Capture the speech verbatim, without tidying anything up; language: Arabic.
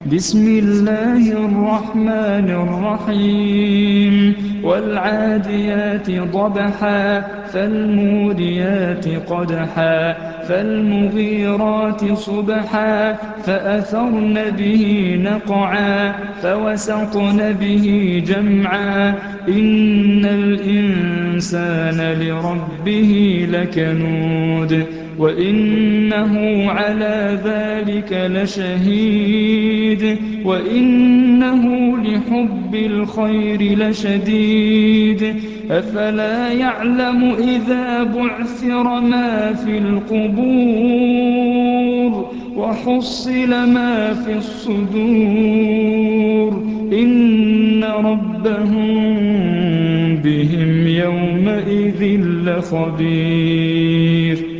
بسم الله الرحمن الرحيم والعاديات ضبحا فالموريات قدحا فالمغيرات صبحا فأثرن به نقعا فوسطن به جمعا إن الإنسان لربه لكنود وإنه على ذلك لشهيد وإنه لحب الخير لشديد أفلا يعلم إذا بعثر ما في القبور وحصل ما في الصدور إن ربهم بهم يومئذ لخبير